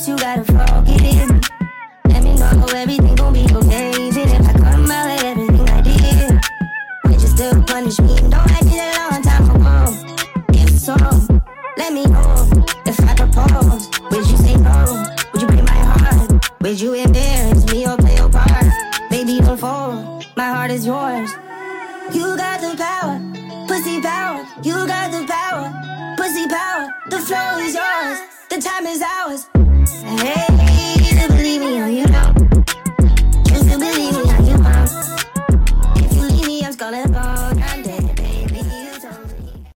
first you gotta fall, get in. Let me know everything gon' be okay. Even if I come out with everything I did, might you still punish me? Don't I did a long time ago? If so, let me know. If I propose, would you say no? Would you break my heart? Would you embarrass me or play your part? Baby, don't fold, my heart is yours. You got the power, pussy power. You got the power, pussy power. The flow is yours, the time is ours. Hey.